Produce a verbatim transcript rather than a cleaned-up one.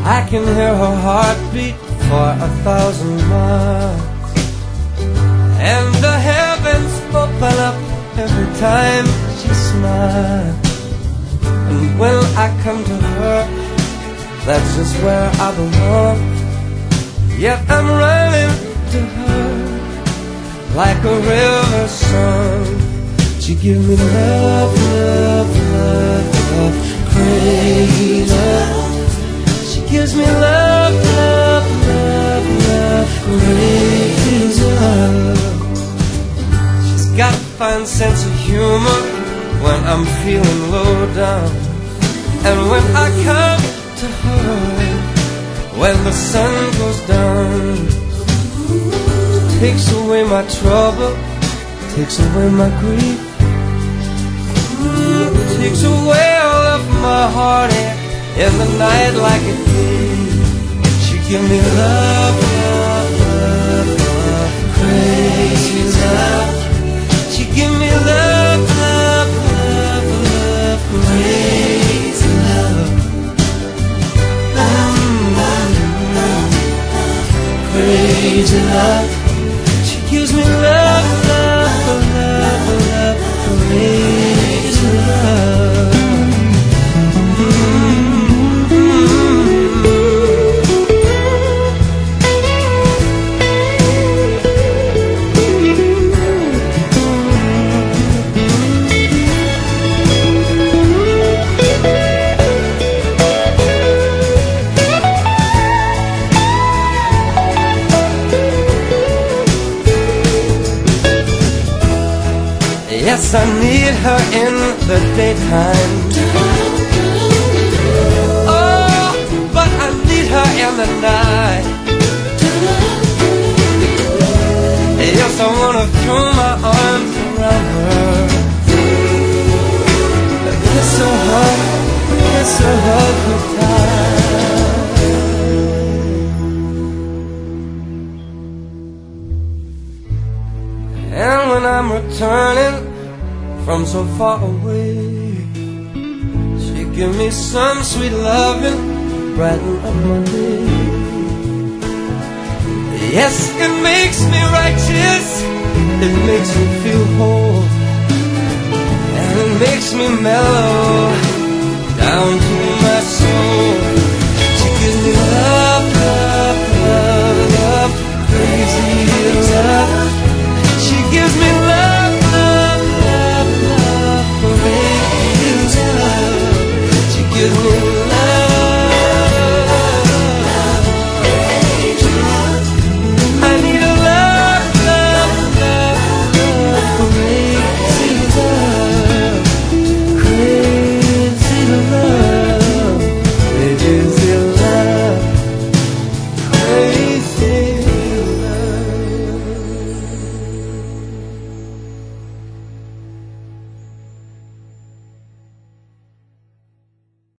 I can hear her heartbeat for a thousand miles, and the heavens open up every time she smiles. And when I come to her, that's just where I belong. Yet I'm running to her like a river song. She gives me love, love, love, love, crazy love. She gives me love, love, love, love, crazy love. She's got a fine sense of humor when I'm feeling low down, and when I come to her when the sun goes down. Takes away my trouble, takes away my grief, takes away all of my heartache in the night like a thief. She give me love, love, love, love, crazy love. She give me love, love, love, love, crazy love. Crazy love. She gives me love, love, love, love, crazy love. Yes, I need her in the daytime. Oh, but I need her in the night. Yes, I wanna throw my arms around her, kiss her, hug, kiss her, hug her tight. And when I'm returning from so far away, she give me some sweet loving, brighten up my day. Yes, it makes me righteous, it makes me feel whole, and it makes me mellow down to my soul. She gives me love, love, love, love, crazy love. She gives me love, love, love, love, crazy love. She gives me love.